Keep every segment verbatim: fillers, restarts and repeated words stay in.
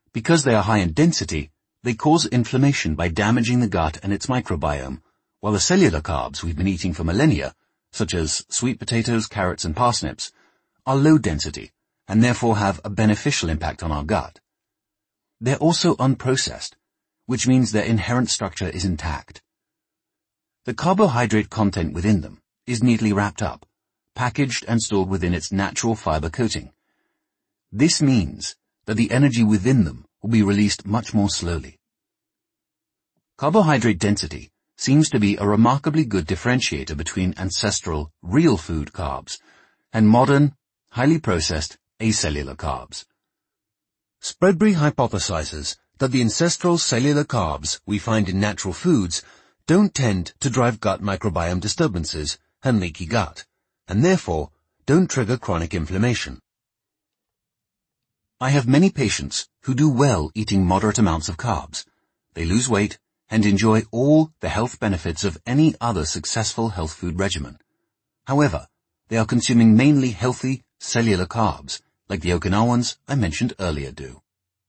Because they are high in density, they cause inflammation by damaging the gut and its microbiome, while the cellular carbs we've been eating for millennia, such as sweet potatoes, carrots, and parsnips, are low density and therefore have a beneficial impact on our gut. They're also unprocessed, which means their inherent structure is intact. The carbohydrate content within them is neatly wrapped up, packaged and stored within its natural fiber coating. This means that the energy within them will be released much more slowly. Carbohydrate density seems to be a remarkably good differentiator between ancestral, real food carbs and modern, highly processed, acellular carbs. Spreadbury hypothesizes that the ancestral cellular carbs we find in natural foods don't tend to drive gut microbiome disturbances and leaky gut, and therefore don't trigger chronic inflammation. I have many patients who do well eating moderate amounts of carbs. They lose weight and enjoy all the health benefits of any other successful health food regimen. However, they are consuming mainly healthy cellular carbs, like the Okinawans I mentioned earlier do.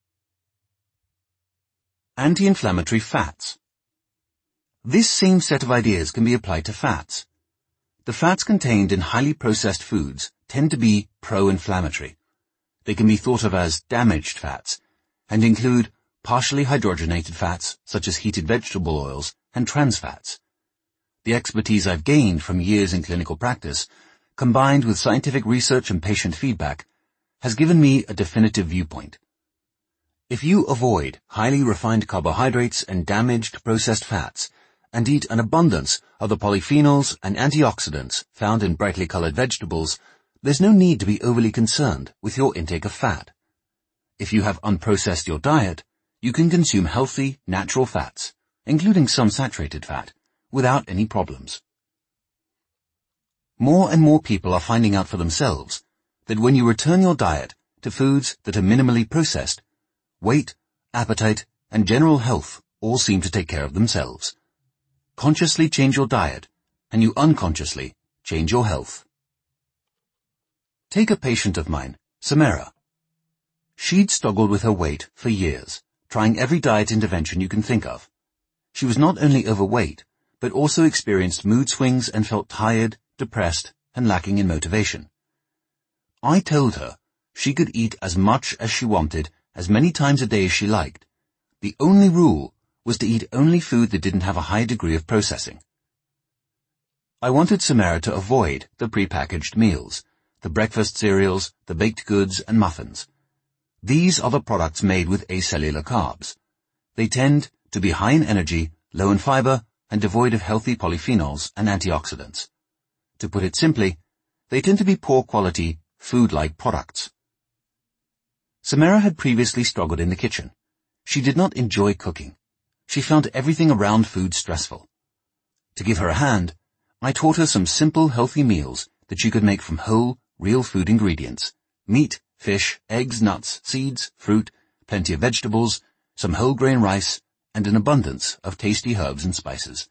Anti-inflammatory fats. This same set of ideas can be applied to fats. The fats contained in highly processed foods tend to be pro-inflammatory. They can be thought of as damaged fats and include partially hydrogenated fats such as heated vegetable oils and trans fats. The expertise I've gained from years in clinical practice, combined with scientific research and patient feedback, has given me a definitive viewpoint. If you avoid highly refined carbohydrates and damaged processed fats and eat an abundance of the polyphenols and antioxidants found in brightly colored vegetables, there's no need to be overly concerned with your intake of fat. If you have unprocessed your diet, you can consume healthy, natural fats, including some saturated fat, without any problems. More and more people are finding out for themselves that when you return your diet to foods that are minimally processed, weight, appetite, and general health all seem to take care of themselves. Consciously change your diet, and you unconsciously change your health. Take a patient of mine, Samara. She'd struggled with her weight for years, trying every diet intervention you can think of. She was not only overweight, but also experienced mood swings and felt tired, depressed, and lacking in motivation. I told her she could eat as much as she wanted, as many times a day as she liked. The only rule was to eat only food that didn't have a high degree of processing. I wanted Samara to avoid the prepackaged meals, the breakfast cereals, the baked goods, and muffins. These are the products made with acellular carbs. They tend to be high in energy, low in fiber, and devoid of healthy polyphenols and antioxidants. To put it simply, they tend to be poor quality, food-like products. Samara had previously struggled in the kitchen. She did not enjoy cooking. She found everything around food stressful. To give her a hand, I taught her some simple, healthy meals that she could make from whole, real food ingredients: meat, fish, eggs, nuts, seeds, fruit, plenty of vegetables, some whole grain rice, and an abundance of tasty herbs and spices.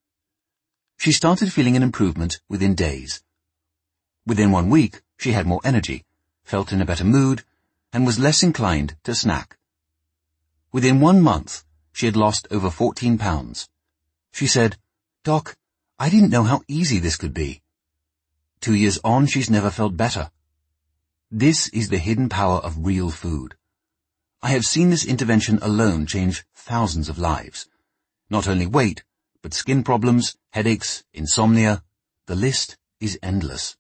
She started feeling an improvement within days. Within one week, she had more energy, felt in a better mood, and was less inclined to snack. Within one month, she had lost over fourteen pounds. She said, "Doc, I didn't know how easy this could be." Two years on, she's never felt better. This is the hidden power of real food. I have seen this intervention alone change thousands of lives. Not only weight, but skin problems, headaches, insomnia. The list is endless.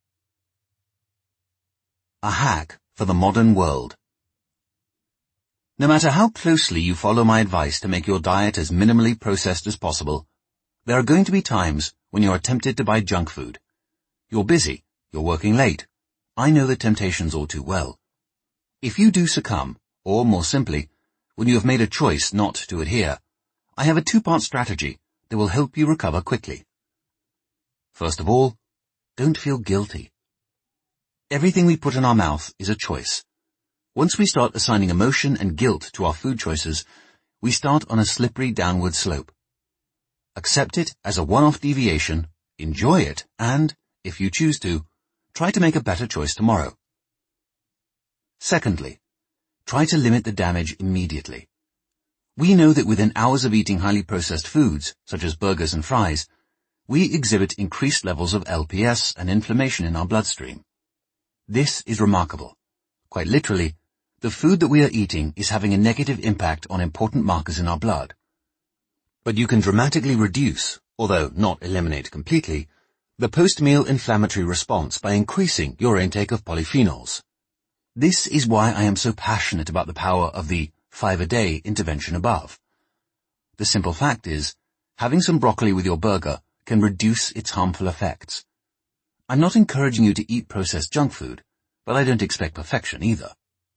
A hack for the modern world. No matter how closely you follow my advice to make your diet as minimally processed as possible, there are going to be times when you are tempted to buy junk food. You're busy, you're working late. I know the temptations all too well. If you do succumb, or more simply, when you have made a choice not to adhere, I have a two-part strategy that will help you recover quickly. First of all, don't feel guilty. Everything we put in our mouth is a choice. Once we start assigning emotion and guilt to our food choices, we start on a slippery downward slope. Accept it as a one-off deviation, enjoy it, and, if you choose to, try to make a better choice tomorrow. Secondly, try to limit the damage immediately. We know that within hours of eating highly processed foods, such as burgers and fries, we exhibit increased levels of L P S and inflammation in our bloodstream. This is remarkable. Quite literally, the food that we are eating is having a negative impact on important markers in our blood. But you can dramatically reduce, although not eliminate completely, the post-meal inflammatory response by increasing your intake of polyphenols. This is why I am so passionate about the power of the five-a-day intervention above. The simple fact is, having some broccoli with your burger can reduce its harmful effects. I'm not encouraging you to eat processed junk food, but I don't expect perfection either.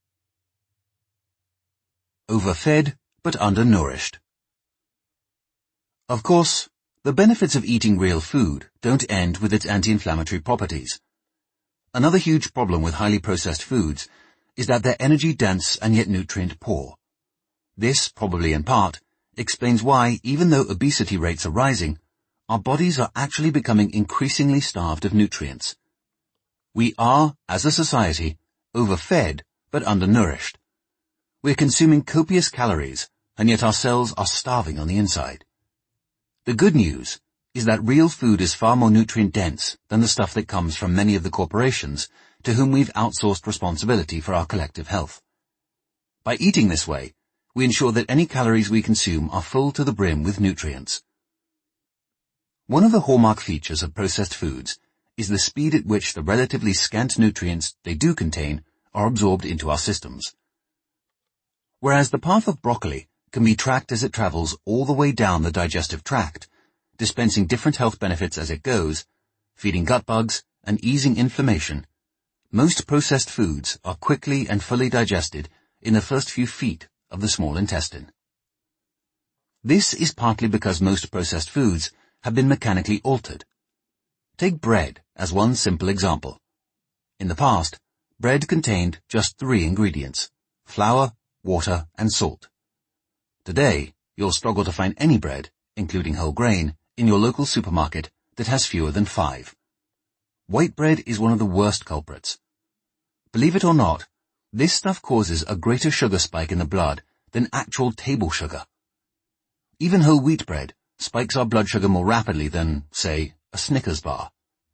Overfed but undernourished. Of course, the benefits of eating real food don't end with its anti-inflammatory properties. Another huge problem with highly processed foods is that they're energy-dense and yet nutrient-poor. This, probably in part, explains why, even though obesity rates are rising, our bodies are actually becoming increasingly starved of nutrients. We are, as a society, overfed but undernourished. We're consuming copious calories, and yet our cells are starving on the inside. The good news is that real food is far more nutrient-dense than the stuff that comes from many of the corporations to whom we've outsourced responsibility for our collective health. By eating this way, we ensure that any calories we consume are full to the brim with nutrients. One of the hallmark features of processed foods is the speed at which the relatively scant nutrients they do contain are absorbed into our systems. Whereas the path of broccoli can be tracked as it travels all the way down the digestive tract, dispensing different health benefits as it goes, feeding gut bugs and easing inflammation, most processed foods are quickly and fully digested in the first few feet of the small intestine. This is partly because most processed foods have been mechanically altered. Take bread as one simple example. In the past, bread contained just three ingredients: flour, water, and salt. Today, you'll struggle to find any bread, including whole grain, in your local supermarket that has fewer than five. White bread is one of the worst culprits. Believe it or not, this stuff causes a greater sugar spike in the blood than actual table sugar. Even whole wheat bread spikes our blood sugar more rapidly than, say, a Snickers bar.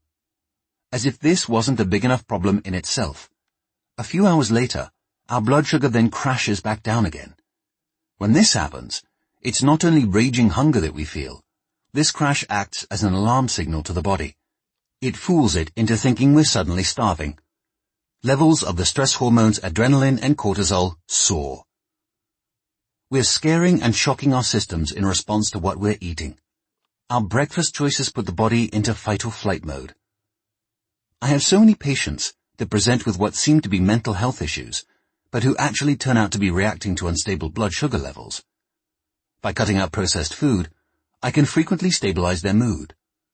As if this wasn't a big enough problem in itself, a few hours later, our blood sugar then crashes back down again. When this happens, it's not only raging hunger that we feel. This crash acts as an alarm signal to the body. It fools it into thinking we're suddenly starving. Levels of the stress hormones adrenaline and cortisol soar. We're scaring and shocking our systems in response to what we're eating. Our breakfast choices put the body into fight or flight mode. I have so many patients that present with what seem to be mental health issues, but who actually turn out to be reacting to unstable blood sugar levels. By cutting out processed food, I can frequently stabilize their mood.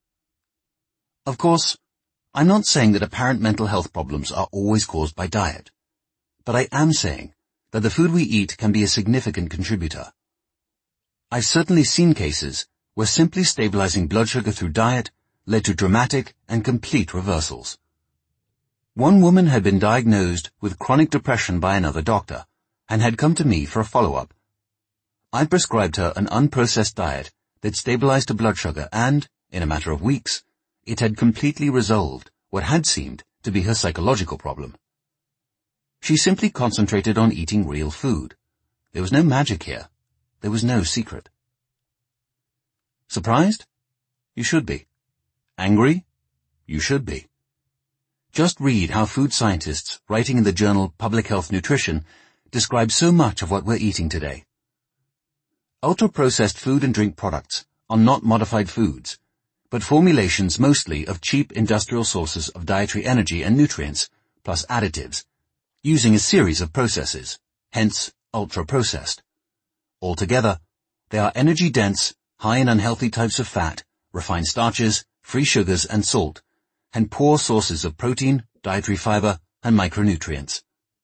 Of course, I'm not saying that apparent mental health problems are always caused by diet, but I am saying that the food we eat can be a significant contributor. I've certainly seen cases where simply stabilizing blood sugar through diet led to dramatic and complete reversals. One woman had been diagnosed with chronic depression by another doctor and had come to me for a follow-up. I prescribed her an unprocessed diet that stabilized her blood sugar and, in a matter of weeks, it had completely resolved what had seemed to be her psychological problem. She simply concentrated on eating real food. There was no magic here. There was no secret. Surprised? You should be. Angry? You should be. Just read how food scientists writing in the journal Public Health Nutrition describe so much of what we're eating today. Ultra-processed food and drink products are not modified foods, but formulations mostly of cheap industrial sources of dietary energy and nutrients, plus additives, using a series of processes, hence ultra-processed. Altogether, they are energy-dense, high in unhealthy types of fat, refined starches, free sugars and salt, and poor sources of protein, dietary fiber, and micronutrients.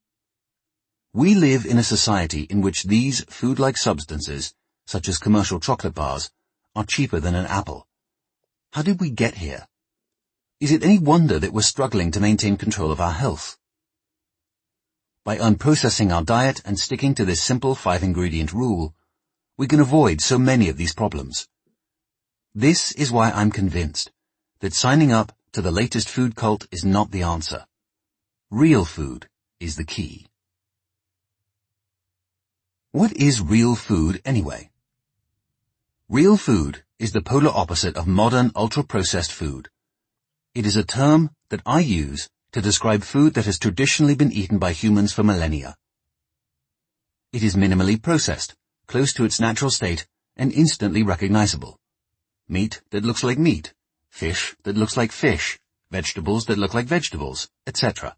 We live in a society in which these food-like substances, such as commercial chocolate bars, are cheaper than an apple. How did we get here? Is it any wonder that we're struggling to maintain control of our health? By unprocessing our diet and sticking to this simple five-ingredient rule, we can avoid so many of these problems. This is why I'm convinced that signing up to the latest food cult is not the answer. Real food is the key. What is real food anyway? Real food is the polar opposite of modern ultra-processed food. It is a term that I use to describe food that has traditionally been eaten by humans for millennia. It is minimally processed, close to its natural state, and instantly recognizable. Meat that looks like meat, fish that looks like fish, vegetables that look like vegetables, et cetera.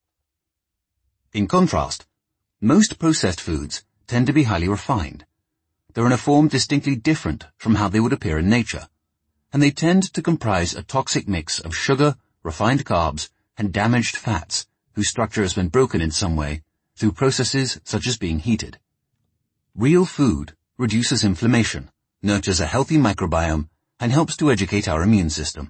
In contrast, most processed foods tend to be highly refined. They're in a form distinctly different from how they would appear in nature, and they tend to comprise a toxic mix of sugar, refined carbs, and damaged fats whose structure has been broken in some way through processes such as being heated. Real food reduces inflammation, nurtures a healthy microbiome, and helps to educate our immune system.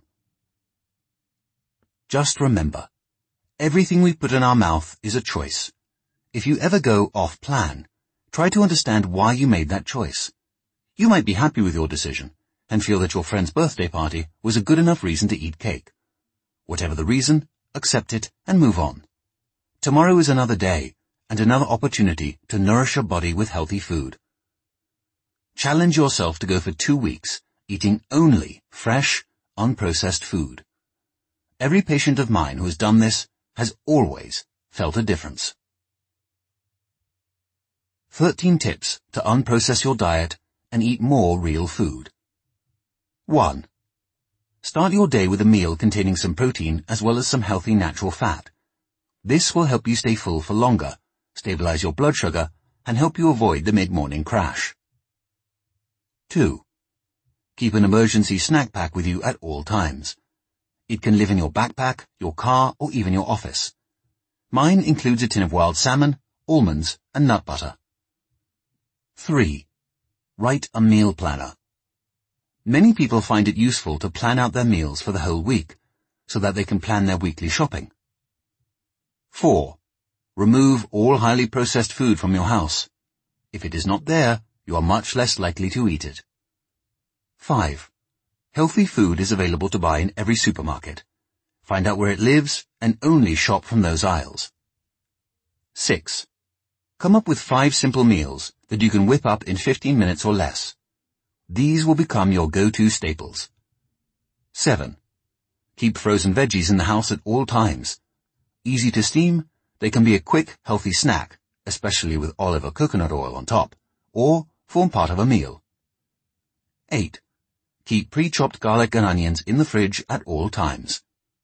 Just remember, everything we put in our mouth is a choice. If you ever go off plan, try to understand why you made that choice. You might be happy with your decision and feel that your friend's birthday party was a good enough reason to eat cake. Whatever the reason, accept it and move on. Tomorrow is another day and another opportunity to nourish your body with healthy food. Challenge yourself to go for two weeks eating only fresh, unprocessed food. Every patient of mine who has done this has always felt a difference. thirteen tips to unprocess your diet and eat more real food. one. Start your day with a meal containing some protein as well as some healthy natural fat. This will help you stay full for longer, stabilize your blood sugar, and help you avoid the mid-morning crash. two. Keep an emergency snack pack with you at all times. It can live in your backpack, your car, or even your office. Mine includes a tin of wild salmon, almonds, and nut butter. three. Write a meal planner. Many people find it useful to plan out their meals for the whole week, so that they can plan their weekly shopping. four. Remove all highly processed food from your house. If it is not there, you are much less likely to eat it. five. Healthy food is available to buy in every supermarket. Find out where it lives and only shop from those aisles. six. Come up with five simple meals that you can whip up in fifteen minutes or less. These will become your go-to staples. seven. Keep frozen veggies in the house at all times. Easy to steam, they can be a quick, healthy snack, especially with olive or coconut oil on top, or form part of a meal. eight. Keep pre-chopped garlic and onions in the fridge at all times.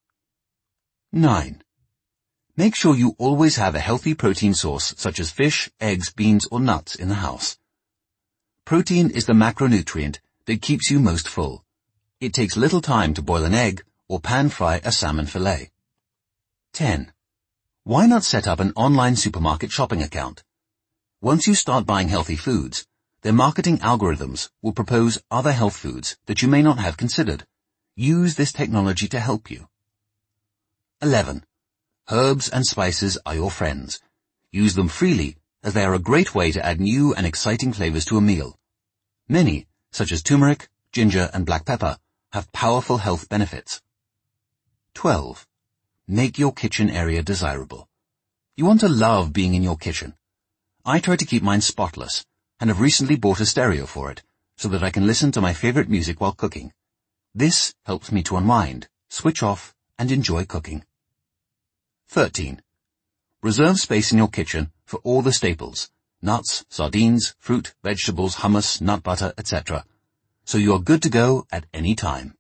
nine. Make sure you always have a healthy protein source such as fish, eggs, beans, or nuts in the house. Protein is the macronutrient that keeps you most full. It takes little time to boil an egg or pan-fry a salmon fillet. ten. Why not set up an online supermarket shopping account? Once you start buying healthy foods, their marketing algorithms will propose other health foods that you may not have considered. Use this technology to help you. eleven. Herbs and spices are your friends. Use them freely, as they are a great way to add new and exciting flavors to a meal. Many, such as turmeric, ginger, and black pepper, have powerful health benefits. twelve. Make your kitchen area desirable. You want to love being in your kitchen. I try to keep mine spotless, and have recently bought a stereo for it, so that I can listen to my favorite music while cooking. This helps me to unwind, switch off, and enjoy cooking. thirteen. Reserve space in your kitchen for all the staples, nuts, sardines, fruit, vegetables, hummus, nut butter, et cetera, so you are good to go at any time.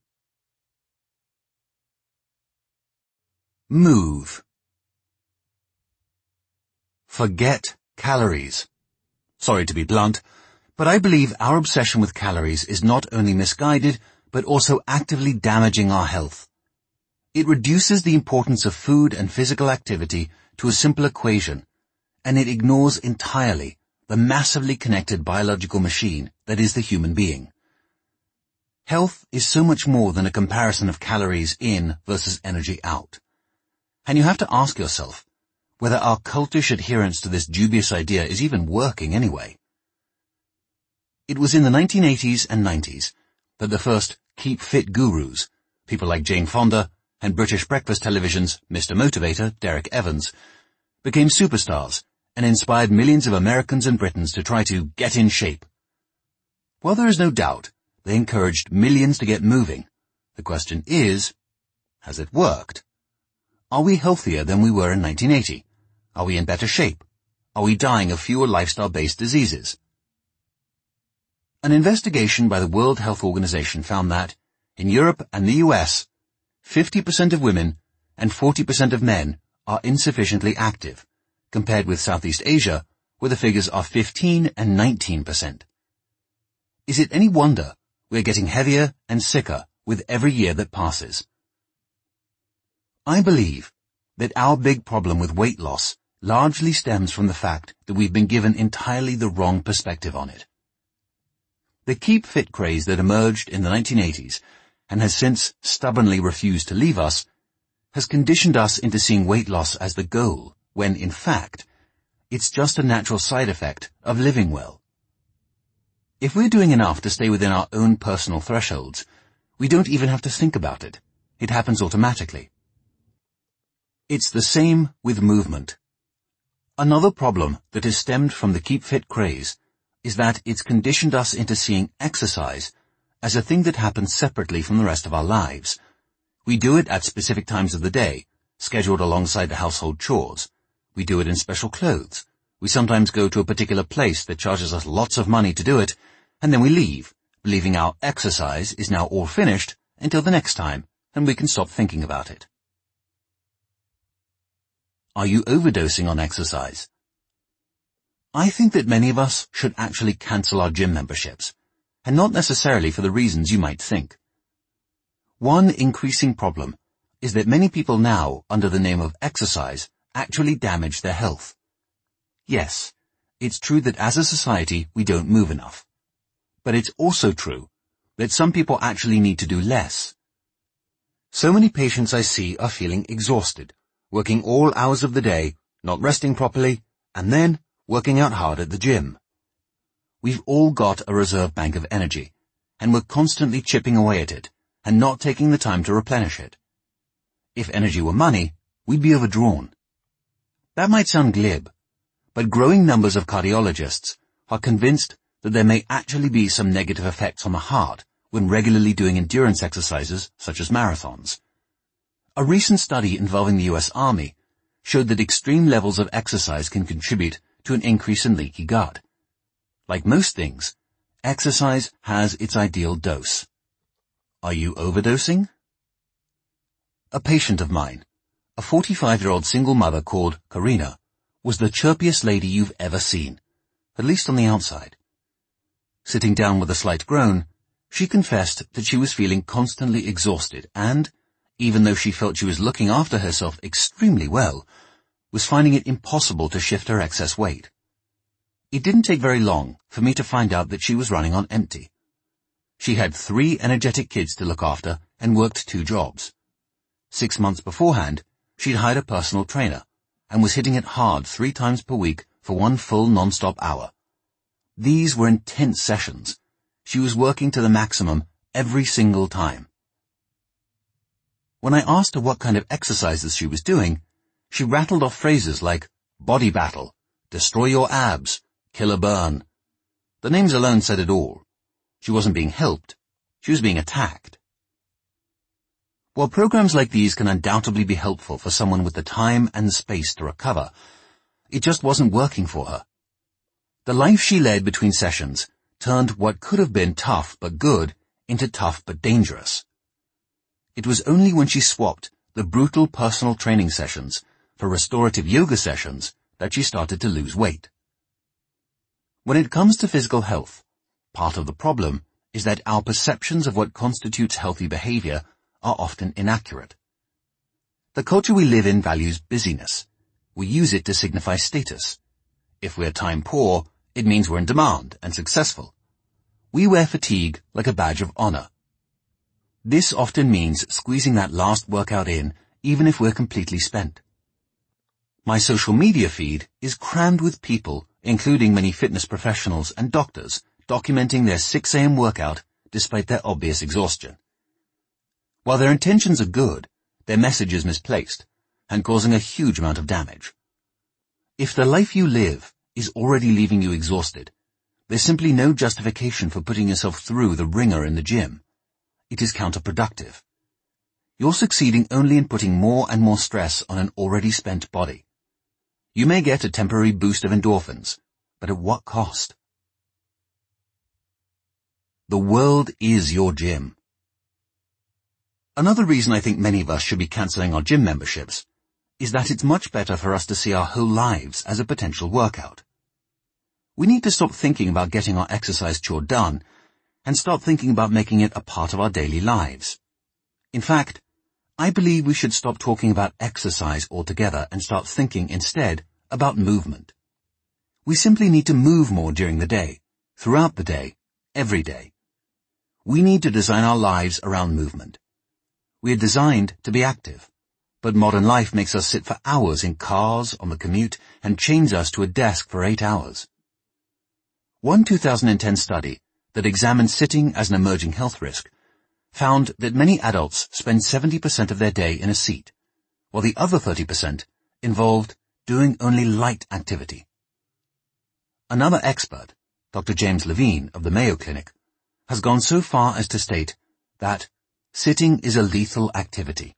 Move. Forget calories. Sorry to be blunt, but I believe our obsession with calories is not only misguided, but also actively damaging our health. It reduces the importance of food and physical activity to a simple equation, and it ignores entirely the massively connected biological machine that is the human being. Health is so much more than a comparison of calories in versus energy out. And you have to ask yourself, whether our cultish adherence to this dubious idea is even working anyway. It was in the nineteen eighties and nineties that the first keep fit gurus, people like Jane Fonda and British breakfast television's Mister Motivator, Derek Evans, became superstars and inspired millions of Americans and Britons to try to get in shape. While there is no doubt they encouraged millions to get moving, the question is, has it worked? Are we healthier than we were in nineteen eighty? Are we in better shape? Are we dying of fewer lifestyle-based diseases? An investigation by the World Health Organization found that, in Europe and the U S, fifty percent of women and forty percent of men are insufficiently active, compared with Southeast Asia, where the figures are fifteen and nineteen percent. Is it any wonder we're getting heavier and sicker with every year that passes? I believe that our big problem with weight loss largely stems from the fact that we've been given entirely the wrong perspective on it. The keep fit craze that emerged in the nineteen eighties and has since stubbornly refused to leave us has conditioned us into seeing weight loss as the goal, when, in fact, it's just a natural side effect of living well. If we're doing enough to stay within our own personal thresholds, we don't even have to think about it. It happens automatically. It's the same with movement. Another problem that has stemmed from the keep fit craze is that it's conditioned us into seeing exercise as a thing that happens separately from the rest of our lives. We do it at specific times of the day, scheduled alongside the household chores. We do it in special clothes. We sometimes go to a particular place that charges us lots of money to do it, and then we leave, believing our exercise is now all finished until the next time, and we can stop thinking about it. Are you overdosing on exercise? I think that many of us should actually cancel our gym memberships, and not necessarily for the reasons you might think. One increasing problem is that many people now, under the name of exercise, actually damage their health. Yes, it's true that as a society we don't move enough. But it's also true that some people actually need to do less. So many patients I see are feeling exhausted, working all hours of the day, not resting properly, and then working out hard at the gym. We've all got a reserve bank of energy, and we're constantly chipping away at it, and not taking the time to replenish it. If energy were money, we'd be overdrawn. That might sound glib, but growing numbers of cardiologists are convinced that there may actually be some negative effects on the heart when regularly doing endurance exercises such as marathons. A recent study involving the U S Army showed that extreme levels of exercise can contribute to an increase in leaky gut. Like most things, exercise has its ideal dose. Are you overdosing? A patient of mine, a forty-five-year-old single mother called Karina, was the chirpiest lady you've ever seen, at least on the outside. Sitting down with a slight groan, she confessed that she was feeling constantly exhausted and, even though she felt she was looking after herself extremely well, was finding it impossible to shift her excess weight. It didn't take very long for me to find out that she was running on empty. She had three energetic kids to look after and worked two jobs. Six months beforehand, she'd hired a personal trainer and was hitting it hard three times per week for one full non-stop hour. These were intense sessions. She was working to the maximum every single time. When I asked her what kind of exercises she was doing, she rattled off phrases like body battle, destroy your abs, kill a burn. The names alone said it all. She wasn't being helped. She was being attacked. While programs like these can undoubtedly be helpful for someone with the time and space to recover, it just wasn't working for her. The life she led between sessions turned what could have been tough but good into tough but dangerous. It was only when she swapped the brutal personal training sessions for restorative yoga sessions that she started to lose weight. When it comes to physical health, part of the problem is that our perceptions of what constitutes healthy behavior are often inaccurate. The culture we live in values busyness. We use it to signify status. If we're time poor, it means we're in demand and successful. We wear fatigue like a badge of honor. This often means squeezing that last workout in, even if we're completely spent. My social media feed is crammed with people, including many fitness professionals and doctors, documenting their six a m workout despite their obvious exhaustion. While their intentions are good, their message is misplaced and causing a huge amount of damage. If the life you live is already leaving you exhausted, there's simply no justification for putting yourself through the ringer in the gym. It is counterproductive. You're succeeding only in putting more and more stress on an already spent body. You may get a temporary boost of endorphins, but at what cost? The world is your gym. Another reason I think many of us should be cancelling our gym memberships is that it's much better for us to see our whole lives as a potential workout. We need to stop thinking about getting our exercise chore done and start thinking about making it a part of our daily lives. In fact, I believe we should stop talking about exercise altogether and start thinking instead about movement. We simply need to move more during the day, throughout the day, every day. We need to design our lives around movement. We are designed to be active, but modern life makes us sit for hours in cars, on the commute, and chains us to a desk for eight hours. One two thousand ten study that examined sitting as an emerging health risk found that many adults spend seventy percent of their day in a seat, while the other thirty percent involved doing only light activity. Another expert, Doctor James Levine of the Mayo Clinic, has gone so far as to state that sitting is a lethal activity.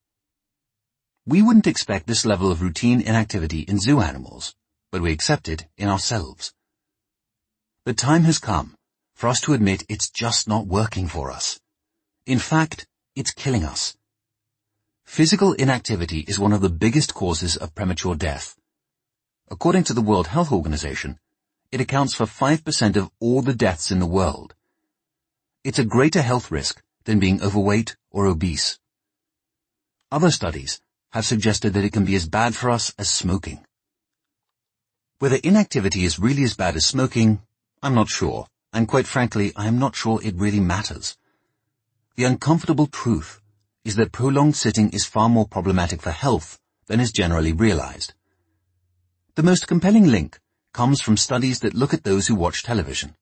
We wouldn't expect this level of routine inactivity in zoo animals, but we accept it in ourselves. The time has come for us to admit it's just not working for us. In fact, it's killing us. Physical inactivity is one of the biggest causes of premature death. According to the World Health Organization, it accounts for five percent of all the deaths in the world. It's a greater health risk than being overweight or obese. Other studies have suggested that it can be as bad for us as smoking. Whether inactivity is really as bad as smoking, I'm not sure, and quite frankly, I am not sure it really matters. The uncomfortable truth is that prolonged sitting is far more problematic for health than is generally realized. The most compelling link comes from studies that look at those who watch television.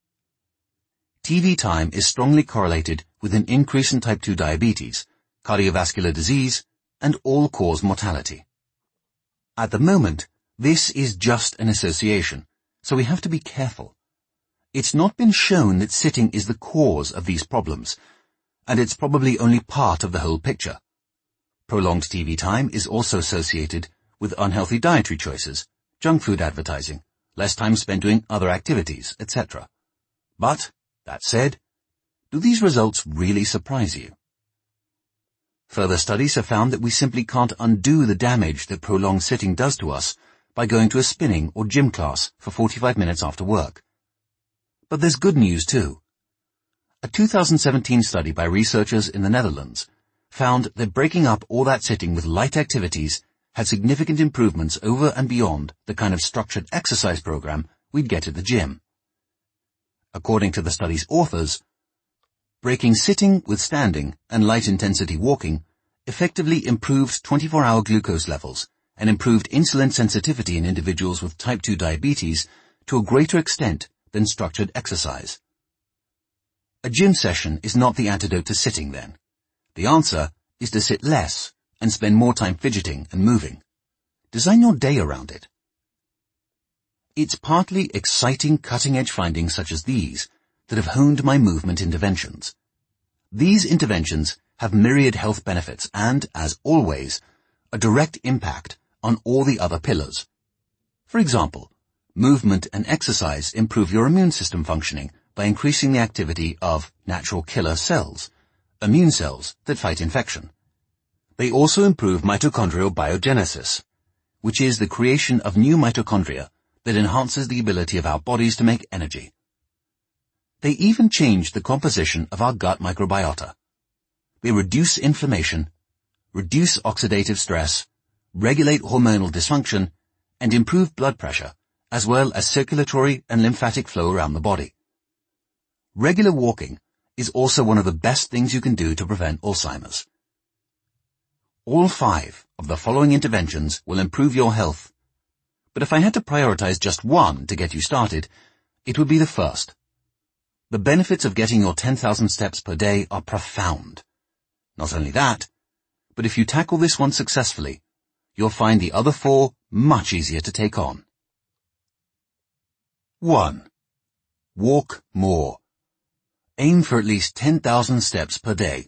T V time is strongly correlated with an increase in type two diabetes, cardiovascular disease, and all-cause mortality. At the moment, this is just an association, so we have to be careful. It's not been shown that sitting is the cause of these problems, and it's probably only part of the whole picture. Prolonged T V time is also associated with unhealthy dietary choices, junk food advertising, less time spent doing other activities, et cetera. But, that said, do these results really surprise you? Further studies have found that we simply can't undo the damage that prolonged sitting does to us by going to a spinning or gym class for forty-five minutes after work. But there's good news too. A two thousand seventeen study by researchers in the Netherlands found that breaking up all that sitting with light activities had significant improvements over and beyond the kind of structured exercise program we'd get at the gym. According to the study's authors, breaking sitting with standing and light-intensity walking effectively improved twenty-four hour glucose levels and improved insulin sensitivity in individuals with type two diabetes to a greater extent than structured exercise. A gym session is not the antidote to sitting, then. The answer is to sit less and spend more time fidgeting and moving. Design your day around it. It's partly exciting cutting-edge findings such as these that have honed my movement interventions. These interventions have myriad health benefits and, as always, a direct impact on all the other pillars. For example, movement and exercise improve your immune system functioning by increasing the activity of natural killer cells, immune cells that fight infection. They also improve mitochondrial biogenesis, which is the creation of new mitochondria that enhances the ability of our bodies to make energy. They even change the composition of our gut microbiota. They reduce inflammation, reduce oxidative stress, regulate hormonal dysfunction, and improve blood pressure, as well as circulatory and lymphatic flow around the body. Regular walking is also one of the best things you can do to prevent Alzheimer's. All five of the following interventions will improve your health. But if I had to prioritize just one to get you started, it would be the first. The benefits of getting your ten thousand steps per day are profound. Not only that, but if you tackle this one successfully, you'll find the other four much easier to take on. one. Walk more. Aim for at least ten thousand steps per day.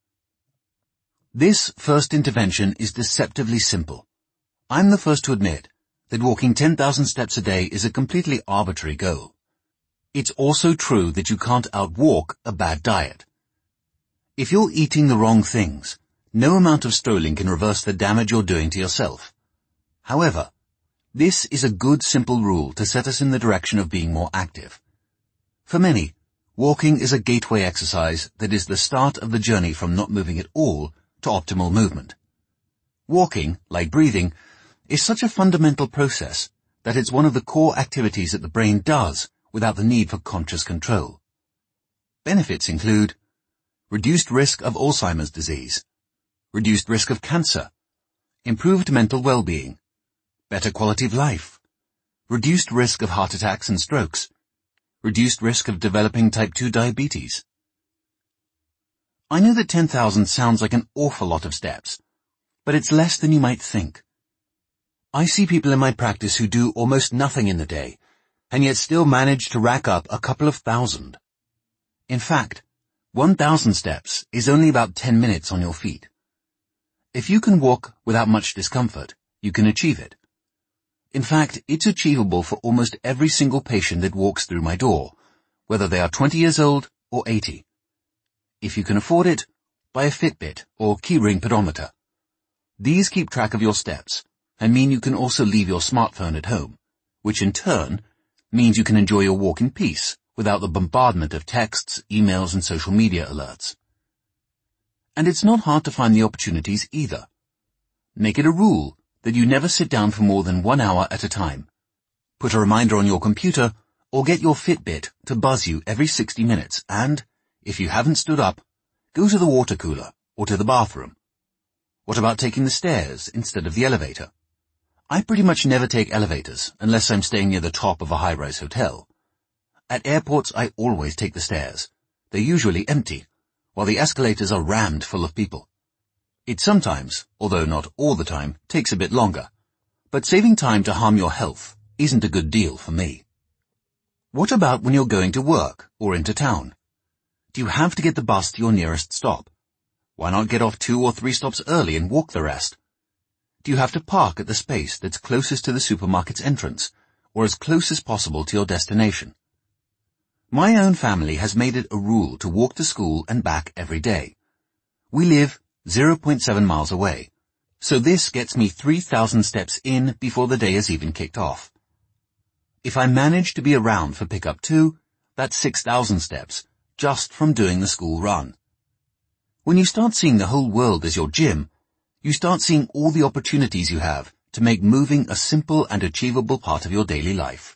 This first intervention is deceptively simple. I'm the first to admit that walking ten thousand steps a day is a completely arbitrary goal. It's also true that you can't outwalk a bad diet. If you're eating the wrong things, no amount of strolling can reverse the damage you're doing to yourself. However, this is a good simple rule to set us in the direction of being more active. For many, walking is a gateway exercise that is the start of the journey from not moving at all to optimal movement. Walking, like breathing, is such a fundamental process that it's one of the core activities that the brain does without the need for conscious control. Benefits include reduced risk of Alzheimer's disease, reduced risk of cancer, improved mental well-being, better quality of life, reduced risk of heart attacks and strokes, reduced risk of developing type two diabetes. I know that ten thousand sounds like an awful lot of steps, but it's less than you might think. I see people in my practice who do almost nothing in the day, and yet still manage to rack up a couple of thousand. In fact, one thousand steps is only about ten minutes on your feet. If you can walk without much discomfort, you can achieve it. In fact, it's achievable for almost every single patient that walks through my door, whether they are twenty years old or eighty. If you can afford it, buy a Fitbit or keyring pedometer. These keep track of your steps and mean you can also leave your smartphone at home, which in turn means you can enjoy your walk in peace without the bombardment of texts, emails, and social media alerts. And it's not hard to find the opportunities either. Make it a rule that you never sit down for more than one hour at a time. Put a reminder on your computer or get your Fitbit to buzz you every sixty minutes and, if you haven't stood up, go to the water cooler or to the bathroom. What about taking the stairs instead of the elevator? I pretty much never take elevators unless I'm staying near the top of a high-rise hotel. At airports, I always take the stairs. They're usually empty, while the escalators are rammed full of people. It sometimes, although not all the time, takes a bit longer, but saving time to harm your health isn't a good deal for me. What about when you're going to work or into town? Do you have to get the bus to your nearest stop? Why not get off two or three stops early and walk the rest? Do you have to park at the space that's closest to the supermarket's entrance, or as close as possible to your destination? My own family has made it a rule to walk to school and back every day. We live zero point seven miles away, so this gets me three thousand steps in before the day is even kicked off. If I manage to be around for pickup two, that's six thousand steps, just from doing the school run. When you start seeing the whole world as your gym, you start seeing all the opportunities you have to make moving a simple and achievable part of your daily life.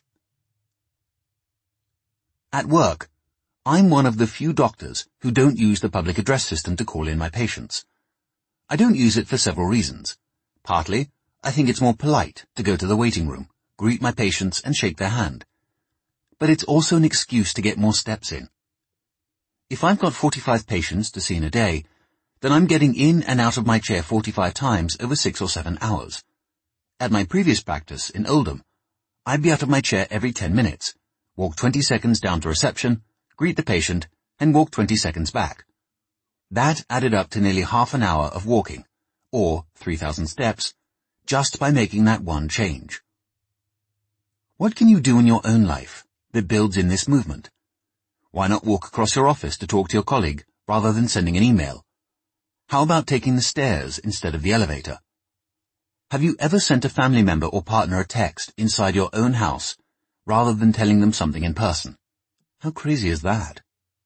At work, I'm one of the few doctors who don't use the public address system to call in my patients. I don't use it for several reasons. Partly, I think it's more polite to go to the waiting room, greet my patients, and shake their hand. But it's also an excuse to get more steps in. If I've got forty-five patients to see in a day, then I'm getting in and out of my chair forty-five times over six or seven hours. At my previous practice in Oldham, I'd be out of my chair every ten minutes, walk twenty seconds down to reception, greet the patient, and walk twenty seconds back. That added up to nearly half an hour of walking, or three thousand steps, just by making that one change. What can you do in your own life that builds in this movement? Why not walk across your office to talk to your colleague rather than sending an email? How about taking the stairs instead of the elevator? Have you ever sent a family member or partner a text inside your own house rather than telling them something in person? How crazy is that?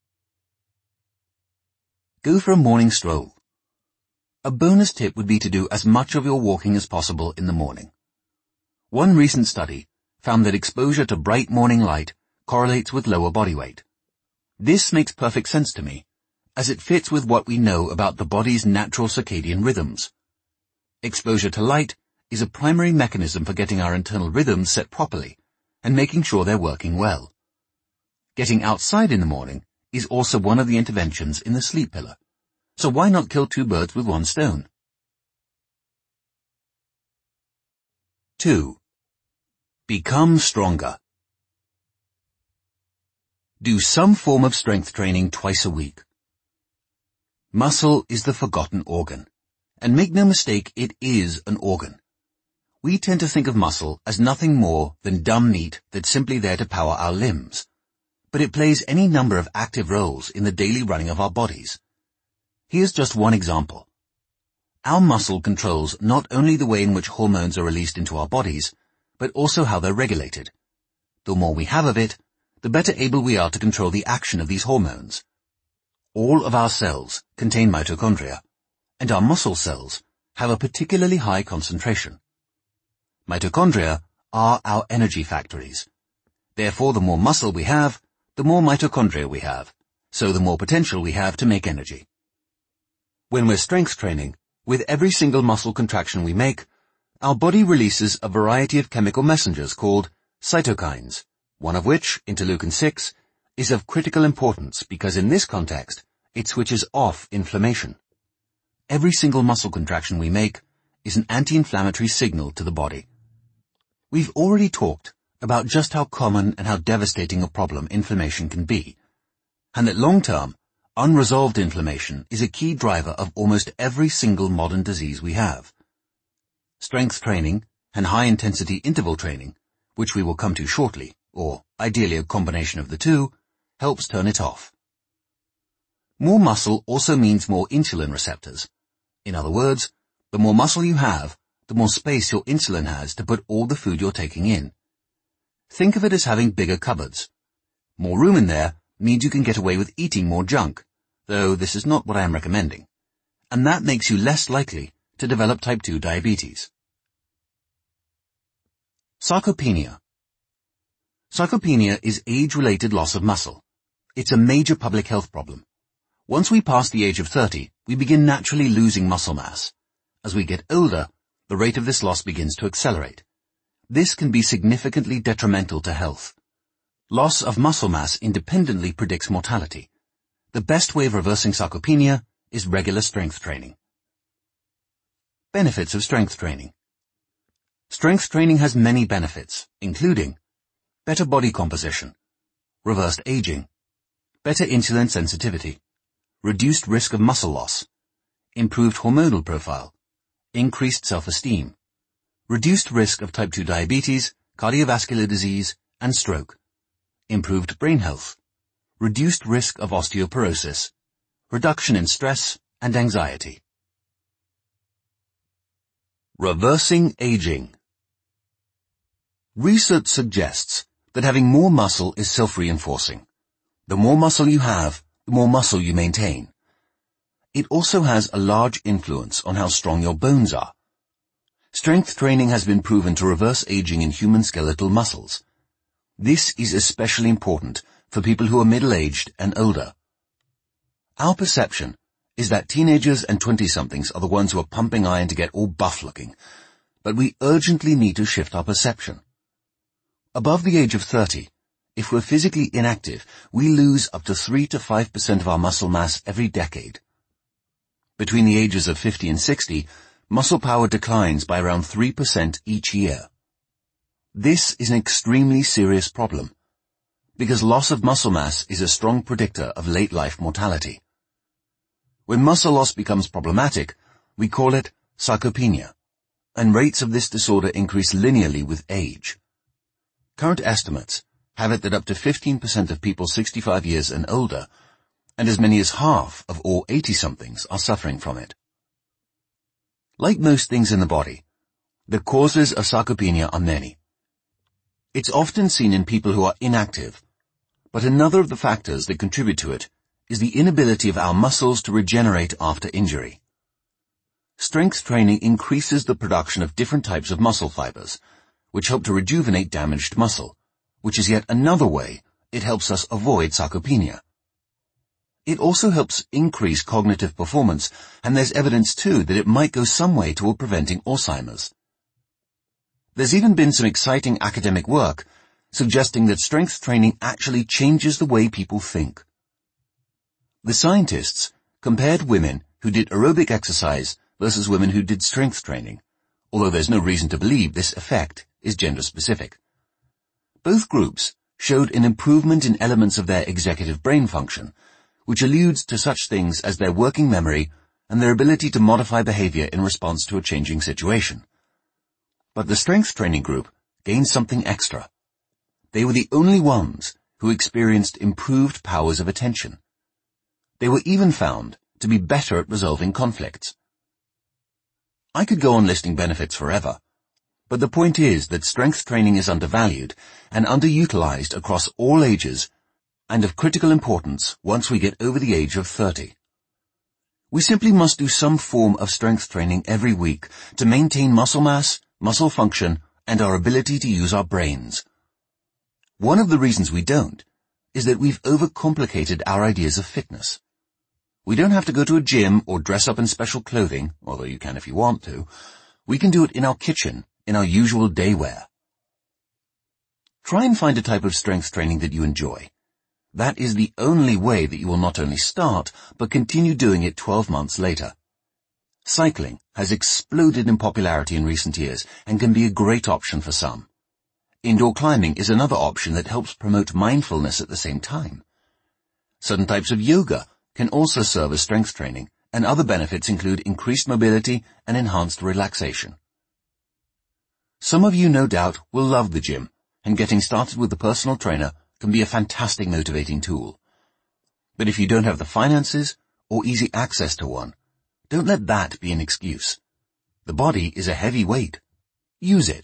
Go for a morning stroll. A bonus tip would be to do as much of your walking as possible in the morning. One recent study found that exposure to bright morning light correlates with lower body weight. This makes perfect sense to me, as it fits with what we know about the body's natural circadian rhythms. Exposure to light is a primary mechanism for getting our internal rhythms set properly and making sure they're working well. Getting outside in the morning is also one of the interventions in the sleep pillar. So why not kill two birds with one stone? two. Become stronger. Do some form of strength training twice a week. Muscle is the forgotten organ. And make no mistake, it is an organ. We tend to think of muscle as nothing more than dumb meat that's simply there to power our limbs. But it plays any number of active roles in the daily running of our bodies. Here's just one example. Our muscle controls not only the way in which hormones are released into our bodies, but also how they're regulated. The more we have of it, the better able we are to control the action of these hormones. All of our cells contain mitochondria, and our muscle cells have a particularly high concentration. Mitochondria are our energy factories. Therefore, the more muscle we have, the more mitochondria we have, so the more potential we have to make energy. When we're strength training, with every single muscle contraction we make, our body releases a variety of chemical messengers called cytokines, one of which, interleukin six, is of critical importance because in this context, it switches off inflammation. Every single muscle contraction we make is an anti-inflammatory signal to the body. We've already talked about just how common and how devastating a problem inflammation can be, and that long-term, unresolved inflammation is a key driver of almost every single modern disease we have. Strength training and high-intensity interval training, which we will come to shortly, or ideally a combination of the two, helps turn it off. More muscle also means more insulin receptors. In other words, the more muscle you have, the more space your insulin has to put all the food you're taking in. Think of it as having bigger cupboards. More room in there means you can get away with eating more junk, though this is not what I am recommending. And that makes you less likely to develop type two diabetes. Sarcopenia. Sarcopenia is age-related loss of muscle. It's a major public health problem. Once we pass the age of thirty, we begin naturally losing muscle mass. As we get older, the rate of this loss begins to accelerate. This can be significantly detrimental to health. Loss of muscle mass independently predicts mortality. The best way of reversing sarcopenia is regular strength training. Benefits of strength training. Strength training has many benefits, including better body composition, reversed aging, better insulin sensitivity, reduced risk of muscle loss, improved hormonal profile, increased self-esteem, reduced risk of type two diabetes, cardiovascular disease, and stroke, improved brain health, reduced risk of osteoporosis, reduction in stress and anxiety. Reversing aging. Research suggests that having more muscle is self-reinforcing. The more muscle you have, the more muscle you maintain. It also has a large influence on how strong your bones are. Strength training has been proven to reverse aging in human skeletal muscles. This is especially important for people who are middle-aged and older. Our perception is that teenagers and twenty-somethings are the ones who are pumping iron to get all buff-looking, but we urgently need to shift our perception. Above the age of thirty, if we're physically inactive, we lose up to three to five percent of our muscle mass every decade. Between the ages of fifty and sixty, muscle power declines by around three percent each year. This is an extremely serious problem, because loss of muscle mass is a strong predictor of late-life mortality. When muscle loss becomes problematic, we call it sarcopenia, and rates of this disorder increase linearly with age. Current estimates have it that up to fifteen percent of people sixty-five years and older, and as many as half of all eighty-somethings are suffering from it. Like most things in the body, the causes of sarcopenia are many. It's often seen in people who are inactive, but another of the factors that contribute to it is the inability of our muscles to regenerate after injury. Strength training increases the production of different types of muscle fibers, which help to rejuvenate damaged muscle, which is yet another way it helps us avoid sarcopenia. It also helps increase cognitive performance, and there's evidence too that it might go some way toward preventing Alzheimer's. There's even been some exciting academic work suggesting that strength training actually changes the way people think. The scientists compared women who did aerobic exercise versus women who did strength training, although there's no reason to believe this effect is gender-specific. Both groups showed an improvement in elements of their executive brain function, which alludes to such things as their working memory and their ability to modify behavior in response to a changing situation. But the strength training group gained something extra. They were the only ones who experienced improved powers of attention. They were even found to be better at resolving conflicts. I could go on listing benefits forever, but the point is that strength training is undervalued and underutilized across all ages and of critical importance once we get over the age of thirty. We simply must do some form of strength training every week to maintain muscle mass, muscle function, and our ability to use our brains. One of the reasons we don't is that we've overcomplicated our ideas of fitness. We don't have to go to a gym or dress up in special clothing, although you can if you want to. We can do it in our kitchen, in our usual day wear. Try and find a type of strength training that you enjoy. That is the only way that you will not only start, but continue doing it twelve months later. Cycling has exploded in popularity in recent years and can be a great option for some. Indoor climbing is another option that helps promote mindfulness at the same time. Certain types of yoga can also serve as strength training, and other benefits include increased mobility and enhanced relaxation. Some of you no doubt will love the gym, and getting started with a personal trainer can be a fantastic motivating tool. But if you don't have the finances or easy access to one, don't let that be an excuse. The body is a heavy weight. Use it.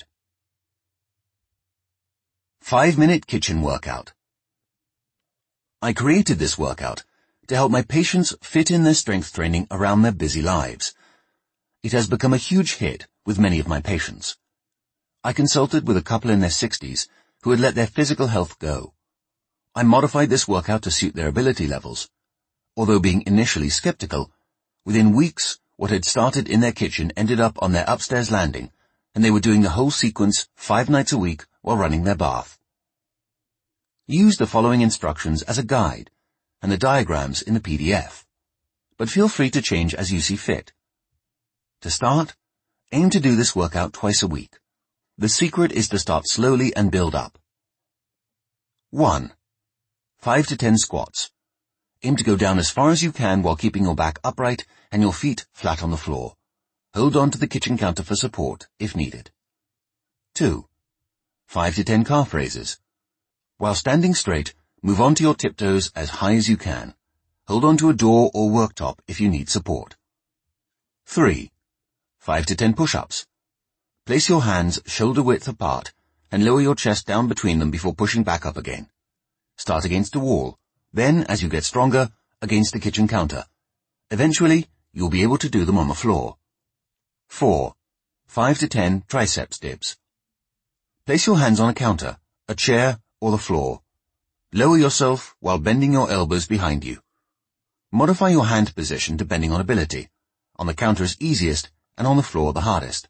Five-minute kitchen workout. I created this workout to help my patients fit in their strength training around their busy lives. It has become a huge hit with many of my patients. I consulted with a couple in their sixties who had let their physical health go. I modified this workout to suit their ability levels. Although being initially skeptical, within weeks what had started in their kitchen ended up on their upstairs landing, and they were doing the whole sequence five nights a week while running their bath. Use the following instructions as a guide and the diagrams in the P D F, but feel free to change as you see fit. To start, aim to do this workout twice a week. The secret is to start slowly and build up. one. five to ten squats. Aim to go down as far as you can while keeping your back upright and your feet flat on the floor. Hold on to the kitchen counter for support if needed. two. five to ten calf raises. While standing straight, move onto your tiptoes as high as you can. Hold on to a door or worktop if you need support. three. five to ten push-ups. Place your hands shoulder width apart and lower your chest down between them before pushing back up again. Start against a wall, then, as you get stronger, against the kitchen counter. Eventually, you'll be able to do them on the floor. four. five to ten triceps dips. Place your hands on a counter, a chair, or the floor. Lower yourself while bending your elbows behind you. Modify your hand position depending on ability. On the counter is easiest, and on the floor the hardest.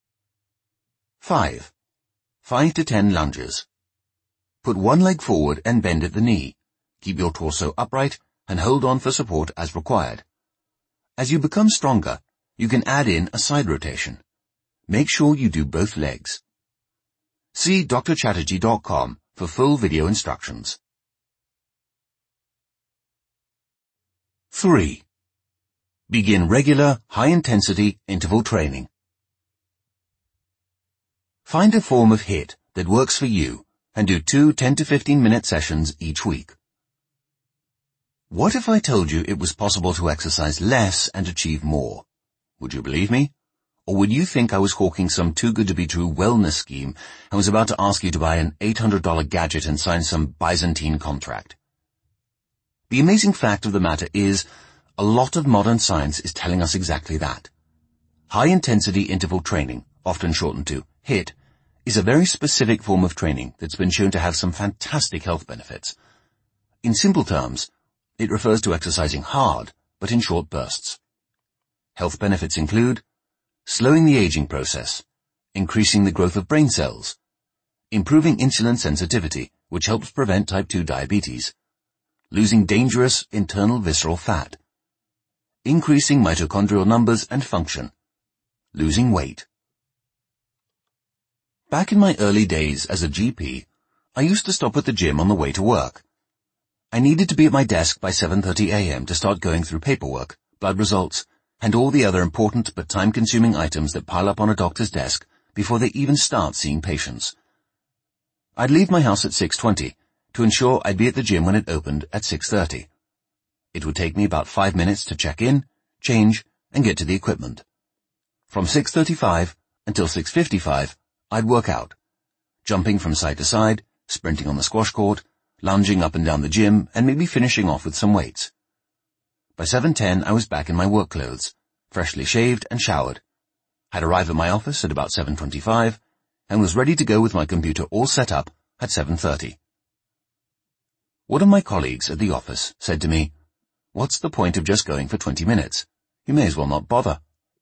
five. five to ten lunges. Put one leg forward and bend at the knee. Keep your torso upright and hold on for support as required. As you become stronger, you can add in a side rotation. Make sure you do both legs. See D R chatterjee dot com for full video instructions. three. Begin regular, high-intensity interval training. Find a form of HIIT that works for you and do two ten to fifteen minute sessions each week. What if I told you it was possible to exercise less and achieve more? Would you believe me? Or would you think I was hawking some too-good-to-be-true wellness scheme and was about to ask you to buy an eight hundred dollars gadget and sign some Byzantine contract? The amazing fact of the matter is, a lot of modern science is telling us exactly that. High-intensity interval training, often shortened to HIIT, is a very specific form of training that's been shown to have some fantastic health benefits. In simple terms, It refers to exercising hard, but in short bursts. Health benefits include slowing the aging process, increasing the growth of brain cells, improving insulin sensitivity, which helps prevent type two diabetes, losing dangerous internal visceral fat, increasing mitochondrial numbers and function, losing weight. Back in my early days as a G P, I used to stop at the gym on the way to work. I needed to be at my desk by seven thirty a m to start going through paperwork, blood results, and all the other important but time-consuming items that pile up on a doctor's desk before they even start seeing patients. I'd leave my house at six twenty to ensure I'd be at the gym when it opened at six thirty. It would take me about five minutes to check in, change, and get to the equipment. From six thirty-five until six fifty-five, I'd work out, jumping from side to side, sprinting on the squash court, lounging up and down the gym, and maybe finishing off with some weights. By seven ten, I was back in my work clothes, freshly shaved and showered, had arrived at my office at about seven twenty-five, and was ready to go with my computer all set up at seven thirty. One of my colleagues at the office said to me, "What's the point of just going for twenty minutes? You may as well not bother."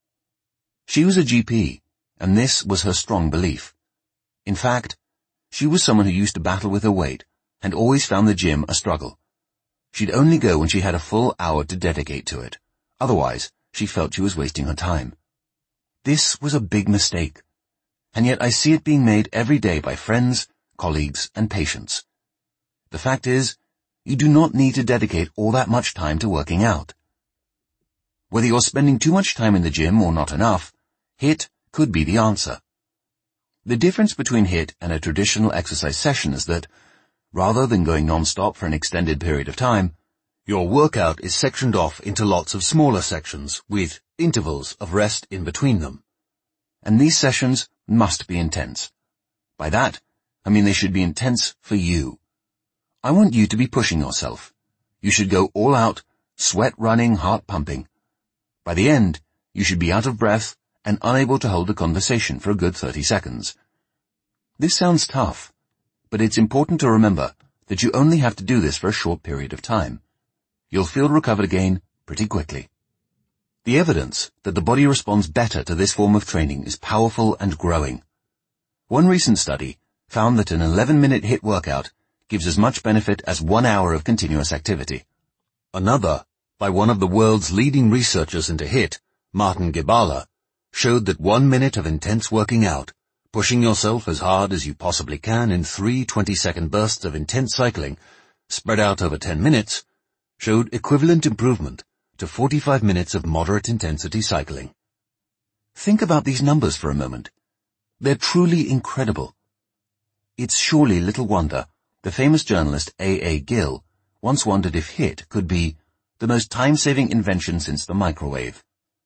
She was a G P, and this was her strong belief. In fact, she was someone who used to battle with her weight and always found the gym a struggle. She'd only go when she had a full hour to dedicate to it. Otherwise, she felt she was wasting her time. This was a big mistake, and yet I see it being made every day by friends, colleagues, and patients. The fact is, you do not need to dedicate all that much time to working out. Whether you're spending too much time in the gym or not enough, HIIT could be the answer. The difference between HIIT and a traditional exercise session is that, rather than going non-stop for an extended period of time, your workout is sectioned off into lots of smaller sections with intervals of rest in between them. And these sessions must be intense. By that, I mean they should be intense for you. I want you to be pushing yourself. You should go all out, sweat running, heart pumping. By the end, you should be out of breath and unable to hold a conversation for a good thirty seconds. This sounds tough, but it's important to remember that you only have to do this for a short period of time. You'll feel recovered again pretty quickly. The evidence that the body responds better to this form of training is powerful and growing. One recent study found that an eleven-minute HIIT workout gives as much benefit as one hour of continuous activity. Another, by one of the world's leading researchers into HIIT, Martin Gibala, showed that one minute of intense working out, pushing yourself as hard as you possibly can in three twenty-second bursts of intense cycling, spread out over ten minutes, showed equivalent improvement to forty-five minutes of moderate intensity cycling. Think about these numbers for a moment. They're truly incredible. It's surely little wonder the famous journalist A A Gill once wondered if HIIT could be the most time-saving invention since the microwave.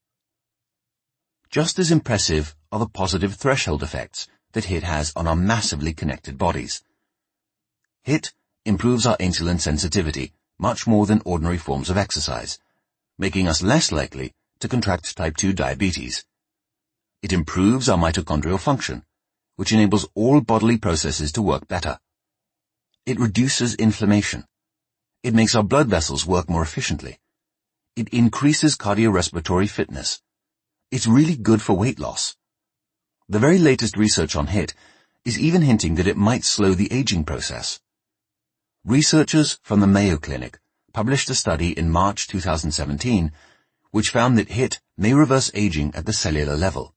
Just as impressive are the positive threshold effects that HIIT has on our massively connected bodies. HIIT improves our insulin sensitivity much more than ordinary forms of exercise, making us less likely to contract type two diabetes. It improves our mitochondrial function, which enables all bodily processes to work better. It reduces inflammation. It makes our blood vessels work more efficiently. It increases cardiorespiratory fitness. It's really good for weight loss. The very latest research on HIIT is even hinting that it might slow the aging process. Researchers from the Mayo Clinic published a study in March two thousand seventeen which found that HIIT may reverse aging at the cellular level.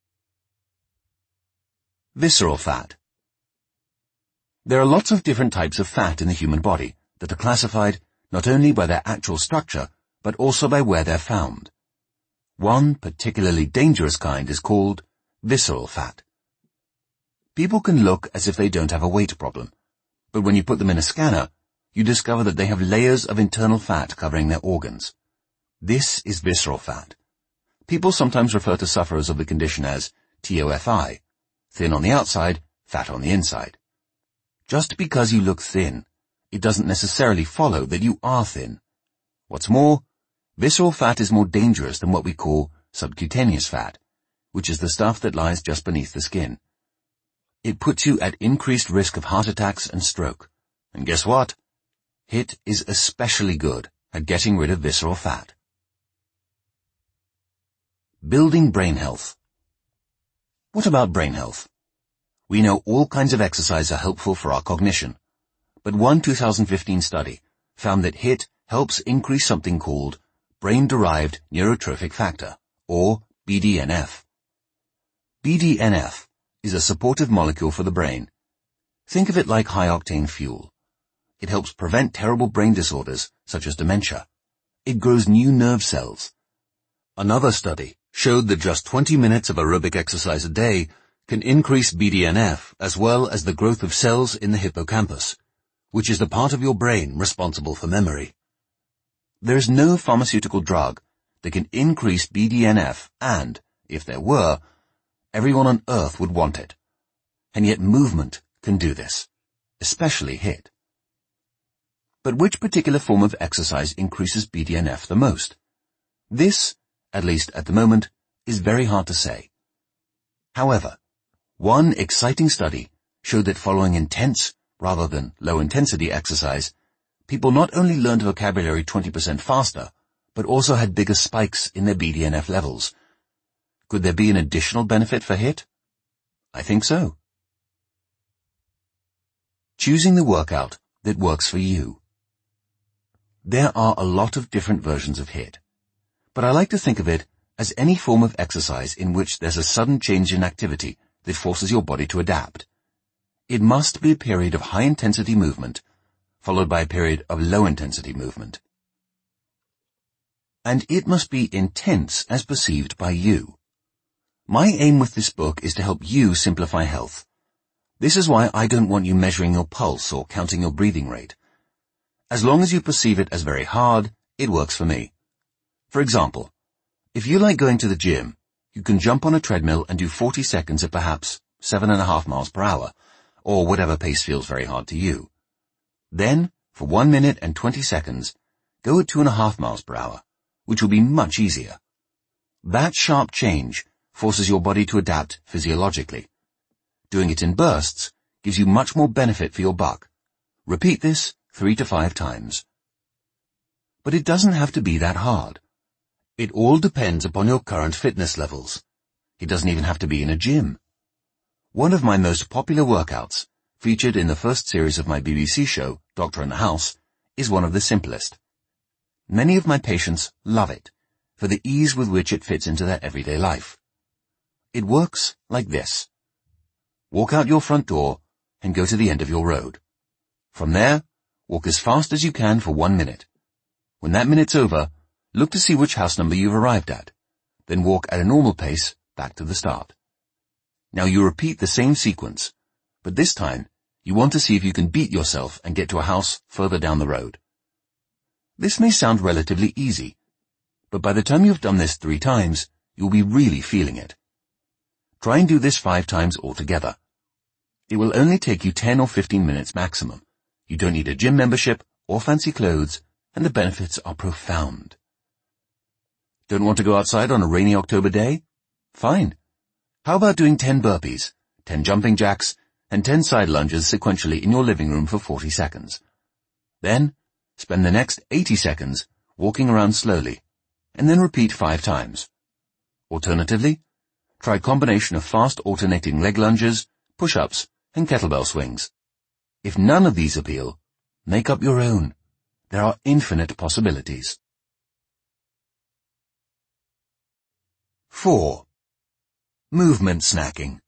Visceral fat. There are lots of different types of fat in the human body that are classified not only by their actual structure, but also by where they're found. One particularly dangerous kind is called visceral fat. People can look as if they don't have a weight problem, but when you put them in a scanner, you discover that they have layers of internal fat covering their organs. This is visceral fat. People sometimes refer to sufferers of the condition as T O F I, thin on the outside, fat on the inside. Just because you look thin, it doesn't necessarily follow that you are thin. What's more, visceral fat is more dangerous than what we call subcutaneous fat, which is the stuff that lies just beneath the skin. It puts you at increased risk of heart attacks and stroke. And guess what? HIIT is especially good at getting rid of visceral fat. Building brain health. What about brain health? We know all kinds of exercise are helpful for our cognition, but one two thousand fifteen study found that HIIT helps increase something called brain-derived neurotrophic factor, or B D N F. B D N F is a supportive molecule for the brain. Think of it like high-octane fuel. It helps prevent terrible brain disorders, such as dementia. It grows new nerve cells. Another study showed that just twenty minutes of aerobic exercise a day can increase B D N F as well as the growth of cells in the hippocampus, which is the part of your brain responsible for memory. There is no pharmaceutical drug that can increase B D N F, and, if there were, everyone on earth would want it. And yet movement can do this, especially HIIT. But which particular form of exercise increases B D N F the most? This, at least at the moment, is very hard to say. However, one exciting study showed that following intense, rather than low-intensity exercise, people not only learned vocabulary twenty percent faster, but also had bigger spikes in their B D N F levels. Could there be an additional benefit for HIIT? I think so. Choosing the workout that works for you. There are a lot of different versions of HIIT, but I like to think of it as any form of exercise in which there's a sudden change in activity that forces your body to adapt. It must be a period of high-intensity movement, followed by a period of low-intensity movement. And it must be intense as perceived by you. My aim with this book is to help you simplify health. This is why I don't want you measuring your pulse or counting your breathing rate. As long as you perceive it as very hard, it works for me. For example, if you like going to the gym, you can jump on a treadmill and do forty seconds at perhaps seven and a half miles per hour, or whatever pace feels very hard to you. Then, for one minute and twenty seconds, go at two and a half miles per hour, which will be much easier. That sharp change forces your body to adapt physiologically. Doing it in bursts gives you much more benefit for your buck. Repeat this three to five times. But it doesn't have to be that hard. It all depends upon your current fitness levels. It doesn't even have to be in a gym. One of my most popular workouts, featured in the first series of my B B C show, Doctor in the House, is one of the simplest. Many of my patients love it, for the ease with which it fits into their everyday life. It works like this. Walk out your front door and go to the end of your road. From there, walk as fast as you can for one minute. When that minute's over, look to see which house number you've arrived at. Then walk at a normal pace back to the start. Now you repeat the same sequence, but this time you want to see if you can beat yourself and get to a house further down the road. This may sound relatively easy, but by the time you've done this three times, you'll be really feeling it. Try and do this five times altogether. It will only take you ten or fifteen minutes maximum. You don't need a gym membership or fancy clothes, and the benefits are profound. Don't want to go outside on a rainy October day? Fine. How about doing ten burpees, ten jumping jacks, and ten side lunges sequentially in your living room for forty seconds? Then, spend the next eighty seconds walking around slowly, and then repeat five times. Alternatively, try a combination of fast alternating leg lunges, push-ups, and kettlebell swings. If none of these appeal, make up your own. There are infinite possibilities. Four. Movement snacking.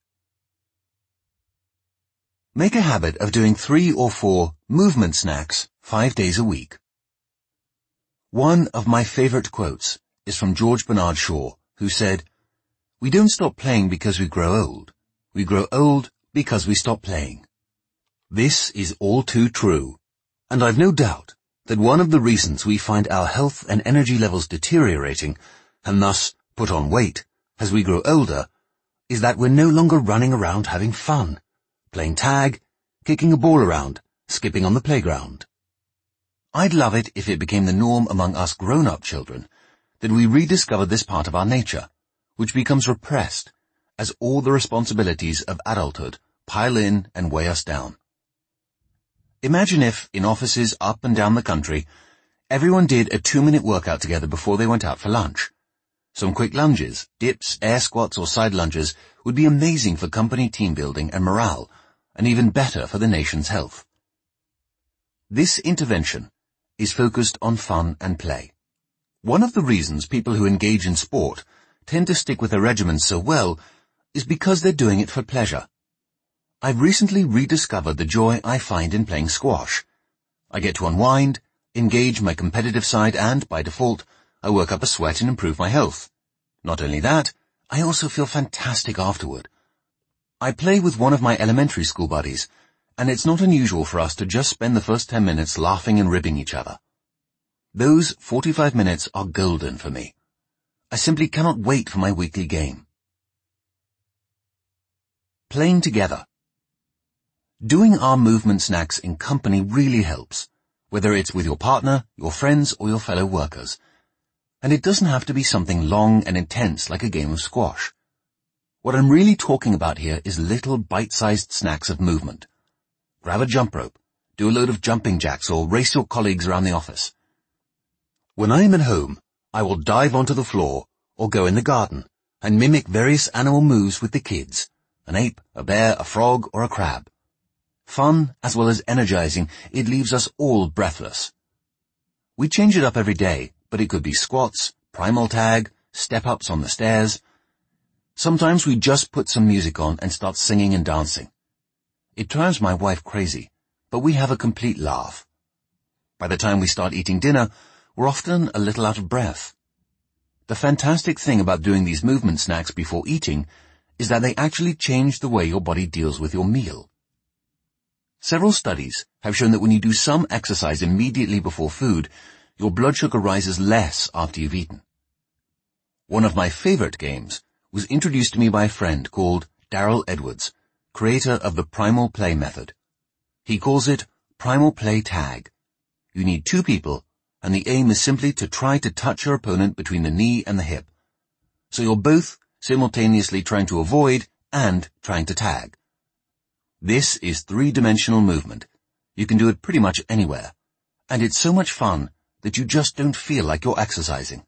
Make a habit of doing three or four movement snacks five days a week. One of my favorite quotes is from George Bernard Shaw, who said, "We don't stop playing because we grow old. We grow old because we stop playing." This is all too true, and I've no doubt that one of the reasons we find our health and energy levels deteriorating, and thus put on weight as we grow older, is that we're no longer running around having fun, playing tag, kicking a ball around, skipping on the playground. I'd love it if it became the norm among us grown-up children that we rediscover this part of our nature, which becomes repressed as all the responsibilities of adulthood pile in and weigh us down. Imagine if, in offices up and down the country, Everyone did a two-minute workout together before they went out for lunch. Some quick lunges, dips, air squats or side lunges would be amazing for company team building and morale, and even better for the nation's health. This intervention is focused on fun and play. One of the reasons people who engage in sport tend to stick with their regimens so well is because they're doing it for pleasure. I've recently rediscovered the joy I find in playing squash. I get to unwind, engage my competitive side, and, by default, I work up a sweat and improve my health. Not only that, I also feel fantastic afterward. I play with one of my elementary school buddies, and it's not unusual for us to just spend the first ten minutes laughing and ribbing each other. Those forty-five minutes are golden for me. I simply cannot wait for my weekly game. Playing together. Doing our movement snacks in company really helps, whether it's with your partner, your friends, or your fellow workers. And it doesn't have to be something long and intense like a game of squash. What I'm really talking about here is little bite-sized snacks of movement. Grab a jump rope, do a load of jumping jacks, or race your colleagues around the office. When I am at home, I will dive onto the floor or go in the garden and mimic various animal moves with the kids, an ape, a bear, a frog, or a crab. Fun as well as energizing, it leaves us all breathless. We change it up every day, but it could be squats, primal tag, step-ups on the stairs. Sometimes we just put some music on and start singing and dancing. It drives my wife crazy, but we have a complete laugh. By the time we start eating dinner, we're often a little out of breath. The fantastic thing about doing these movement snacks before eating is that they actually change the way your body deals with your meal. Several studies have shown that when you do some exercise immediately before food, your blood sugar rises less after you've eaten. One of my favorite games was introduced to me by a friend called Daryl Edwards, creator of the Primal Play method. He calls it Primal Play Tag. You need two people, and the aim is simply to try to touch your opponent between the knee and the hip. So you're both simultaneously trying to avoid and trying to tag. This is three-dimensional movement. You can do it pretty much anywhere, and it's so much fun that you just don't feel like you're exercising.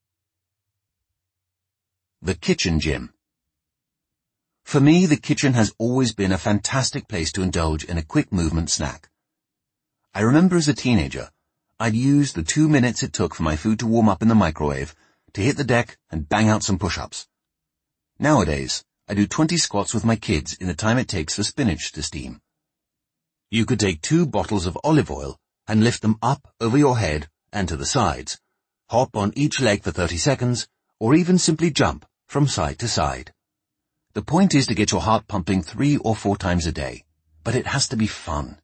The kitchen gym. For me, the kitchen has always been a fantastic place to indulge in a quick movement snack. I remember as a teenager, I'd use the two minutes it took for my food to warm up in the microwave to hit the deck and bang out some push-ups. Nowadays, I do twenty squats with my kids in the time it takes for spinach to steam. You could take two bottles of olive oil and lift them up over your head and to the sides, hop on each leg for thirty seconds, or even simply jump from side to side. The point is to get your heart pumping three or four times a day, but it has to be fun.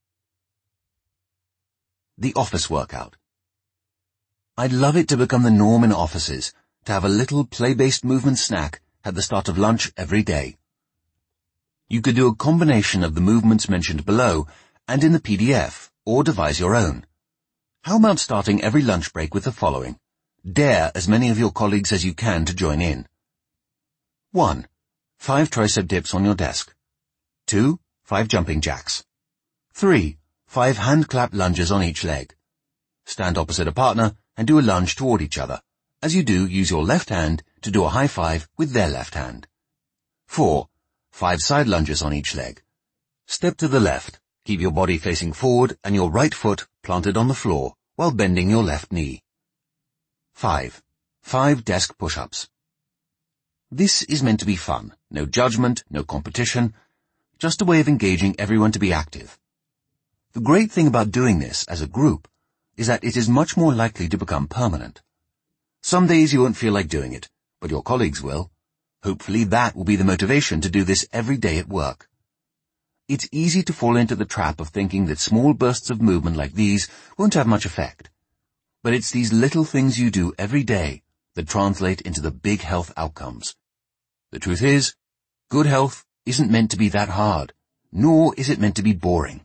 The office workout. I'd love it to become the norm in offices to have a little play-based movement snack at the start of lunch every day. You could do a combination of the movements mentioned below and in the P D F, or devise your own. How about starting every lunch break with the following? Dare as many of your colleagues as you can to join in. one. Five tricep dips on your desk. two. Five jumping jacks. three. Five hand clap lunges on each leg. Stand opposite a partner and do a lunge toward each other. As you do, use your left hand to do a high five with their left hand. four. Five side lunges on each leg. Step to the left. Keep your body facing forward and your right foot planted on the floor while bending your left knee. five. Five desk push-ups. This is meant to be fun. No judgment, no competition. Just a way of engaging everyone to be active. The great thing about doing this as a group is that it is much more likely to become permanent. Some days you won't feel like doing it, but your colleagues will. Hopefully that will be the motivation to do this every day at work. It's easy to fall into the trap of thinking that small bursts of movement like these won't have much effect. But it's these little things you do every day that translate into the big health outcomes. The truth is, good health isn't meant to be that hard, nor is it meant to be boring.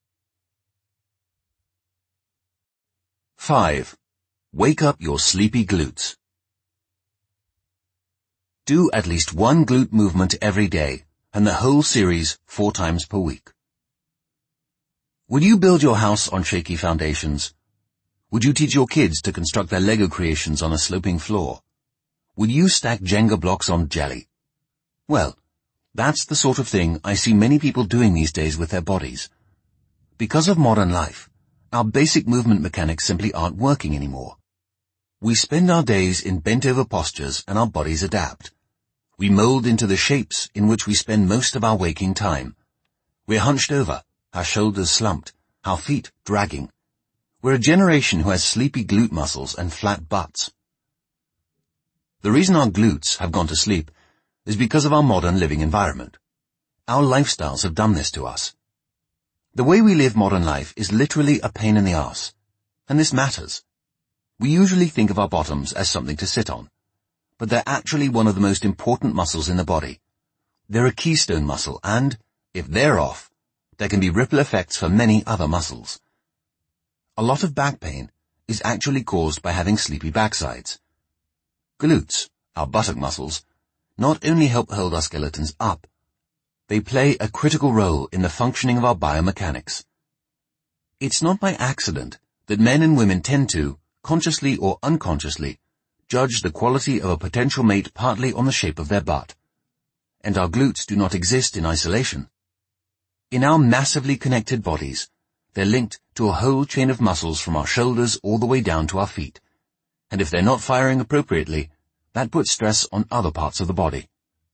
five. Wake up your sleepy glutes. Do at least one glute movement every day, and the whole series four times per week. Will you build your house on shaky foundations? Would you teach your kids to construct their Lego creations on a sloping floor? Would you stack Jenga blocks on jelly? Well, that's the sort of thing I see many people doing these days with their bodies. Because of modern life, our basic movement mechanics simply aren't working anymore. We spend our days in bent-over postures and our bodies adapt. We mold into the shapes in which we spend most of our waking time. We're hunched over, our shoulders slumped, our feet dragging. We're a generation who has sleepy glute muscles and flat butts. The reason our glutes have gone to sleep is because of our modern living environment. Our lifestyles have done this to us. The way we live modern life is literally a pain in the arse, and this matters. We usually think of our bottoms as something to sit on, but they're actually one of the most important muscles in the body. They're a keystone muscle, and, if they're off, there can be ripple effects for many other muscles. A lot of back pain is actually caused by having sleepy backsides. Glutes, our buttock muscles, not only help hold our skeletons up, they play a critical role in the functioning of our biomechanics. It's not by accident that men and women tend to, consciously or unconsciously, judge the quality of a potential mate partly on the shape of their butt. And our glutes do not exist in isolation. In our massively connected bodies, they're linked to a whole chain of muscles from our shoulders all the way down to our feet. And if they're not firing appropriately, that puts stress on other parts of the body.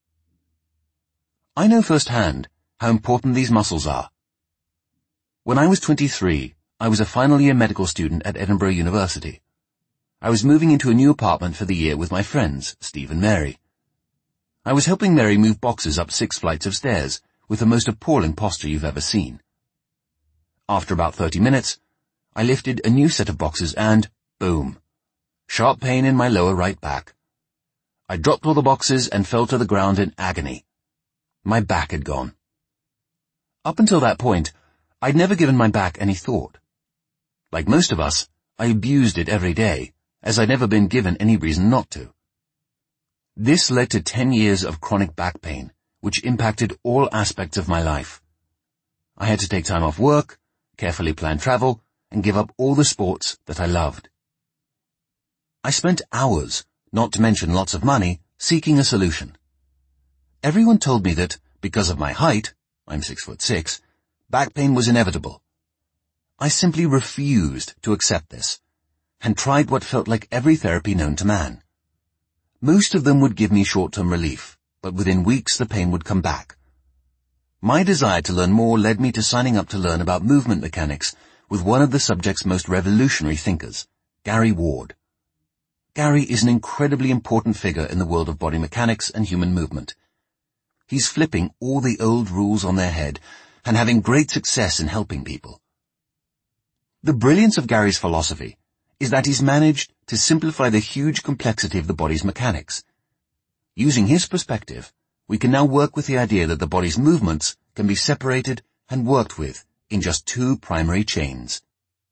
I know firsthand how important these muscles are. When I was twenty-three, I was a final year medical student at Edinburgh University. I was moving into a new apartment for the year with my friends, Steve and Mary. I was helping Mary move boxes up six flights of stairs with the most appalling posture you've ever seen. After about thirty minutes, I lifted a new set of boxes and, boom, sharp pain in my lower right back. I dropped all the boxes and fell to the ground in agony. My back had gone. Up until that point, I'd never given my back any thought. Like most of us, I abused it every day, as I'd never been given any reason not to. This led to ten years of chronic back pain, which impacted all aspects of my life. I had to take time off work, carefully plan travel, and give up all the sports that I loved. I spent hours, not to mention lots of money, seeking a solution. Everyone told me that, because of my height, I'm six foot six, back pain was inevitable. I simply refused to accept this, and tried what felt like every therapy known to man. Most of them would give me short-term relief, but within weeks the pain would come back. My desire to learn more led me to signing up to learn about movement mechanics with one of the subject's most revolutionary thinkers, Gary Ward. Gary is an incredibly important figure in the world of body mechanics and human movement. He's flipping all the old rules on their head and having great success in helping people. The brilliance of Gary's philosophy is that he's managed to simplify the huge complexity of the body's mechanics. Using his perspective, we can now work with the idea that the body's movements can be separated and worked with in just two primary chains.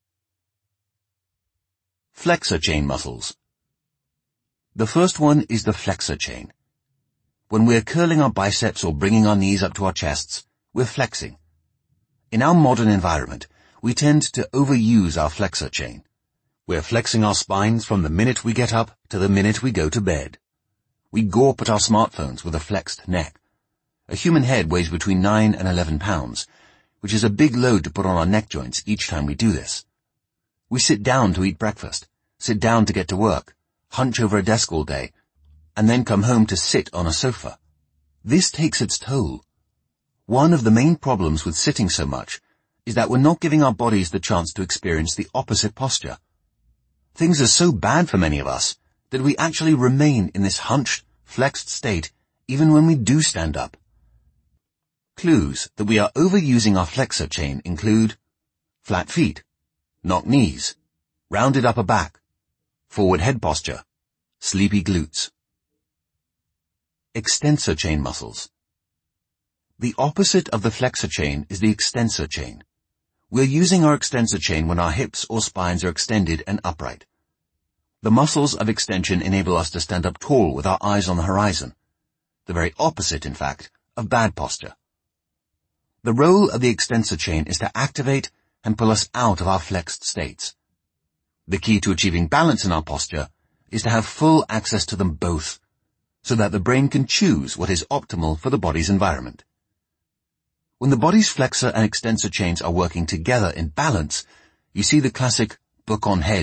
Flexor chain muscles. The first one is the flexor chain. When we're curling our biceps or bringing our knees up to our chests, we're flexing. In our modern environment, we tend to overuse our flexor chain. We're flexing our spines from the minute we get up to the minute we go to bed. We gawp at our smartphones with a flexed neck. A human head weighs between nine and eleven pounds, which is a big load to put on our neck joints each time we do this. We sit down to eat breakfast, sit down to get to work, hunch over a desk all day, and then come home to sit on a sofa. This takes its toll. One of the main problems with sitting so much is that we're not giving our bodies the chance to experience the opposite posture. Things are so bad for many of us that we actually remain in this hunched, flexed state even when we do stand up. Clues that we are overusing our flexor chain include flat feet, knock knees, rounded upper back, forward head posture, sleepy glutes. Extensor chain muscles. The opposite of the flexor chain is the extensor chain. We're using our extensor chain when our hips or spines are extended and upright. The muscles of extension enable us to stand up tall with our eyes on the horizon. The very opposite, in fact, of bad posture. The role of the extensor chain is to activate and pull us out of our flexed states. The key to achieving balance in our posture is to have full access to them both, so that the brain can choose what is optimal for the body's environment. When the body's flexor and extensor chains are working together in balance, you see the classic book on head